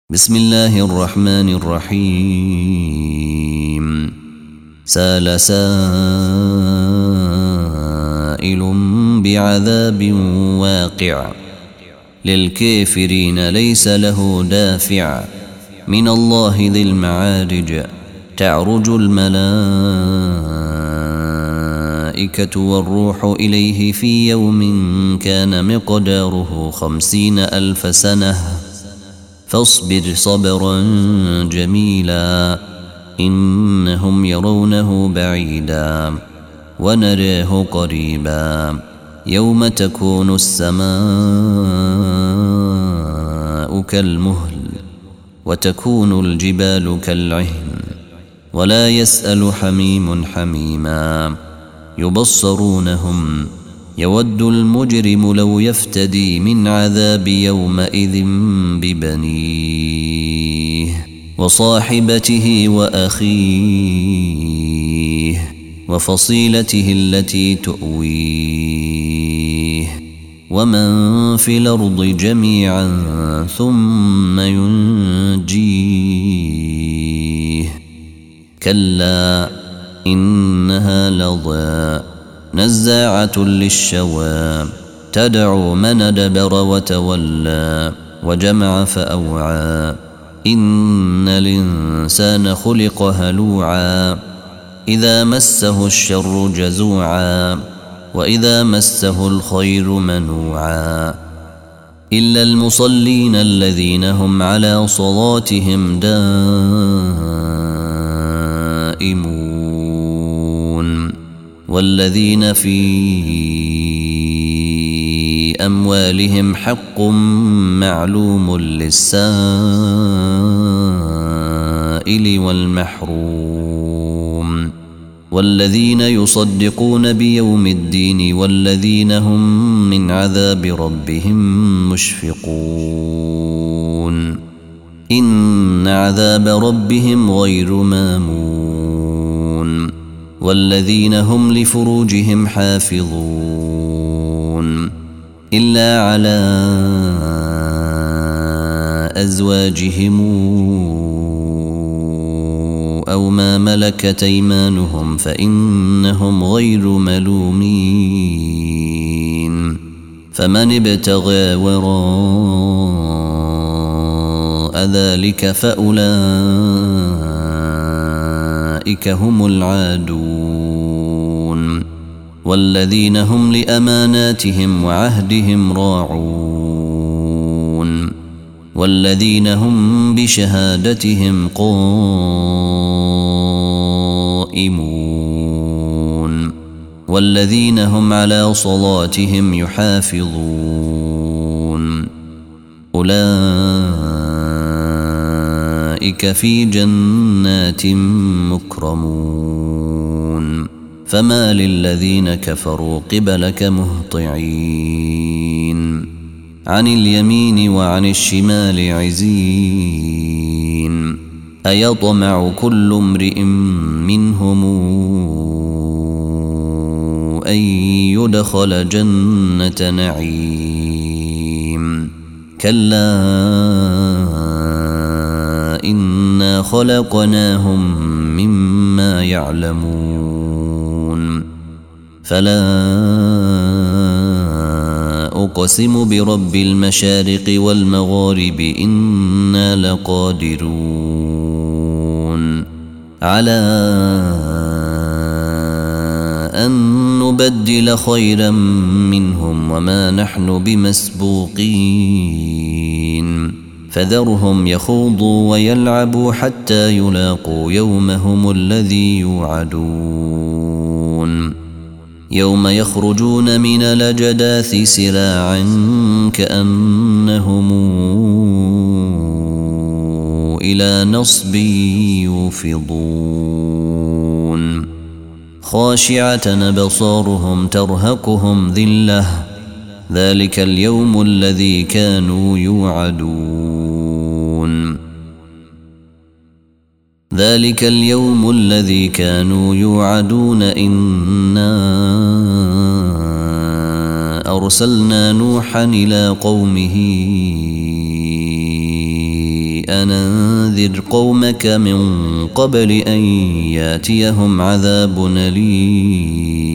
بسم الله الرحمن الرحيم. سأل سائل بعذاب واقع للكافرين ليس له دافع من الله ذي المعارج تعرج الملائكة والروح إليه في يوم كان مقداره 50,000 سنة فاصبر صبرا جميلا إنهم يرونه بعيدا ونراه قريبا يوم تكون السماء كالمهل وتكون الجبال كالعهن ولا يسأل حميم حميما يبصرونهم يود المجرم لو يفتدي من عذاب يومئذ ببنيه وصاحبته وأخيه وفصيلته التي تؤويه ومن في الأرض جميعا ثم ينجيه كلا إنها لظى نزاعة للشوى تدعو من أدبر وتولى وجمع فأوعى إن الإنسان خلق هلوعا إذا مسه الشر جزوعا وإذا مسه الخير منوعا إلا المصلين الذين هم على صلاتهم دائمون والذين في أموالهم حق معلوم للسائل والمحروم والذين يصدقون بيوم الدين والذين هم من عذاب ربهم مشفقون إن عذاب ربهم غير مامون والذين هم لفروجهم حافظون إلا على أزواجهم أو ما ملكت أيمانهم فإنهم غير ملومين فمن ابتغى وراء ذلك فأولئك هم العادون والذين هم لأماناتهم وعهدهم راعون والذين هم بشهادتهم قائمون والذين هم على صلاتهم يحافظون أولئك في جنات مكرمون فما للذين كفروا قبلك مهطعين عن اليمين وعن الشمال عزين أيطمع كل امرئ منهم أن يدخل جنة نعيم كلا إنا خلقناهم مما يعلمون فلا أقسم برب المشارق والمغارب إنا لقادرون على أن نبدل خيرا منهم وما نحن بمسبوقين فذرهم يخوضوا ويلعبوا حتى يلاقوا يومهم الذي يوعدون يوم يخرجون من الأجداث سراعا كأنهم إلى نصب يوفضون خاشعة أبصارهم ترهقهم ذلة ذلك اليوم الذي كانوا يوعدون ذلك اليوم الذي كانوا يوعدون إنا أرسلنا نوحا إلى قومه أن أنذر قومك من قبل أن ياتيهم عذاب أليم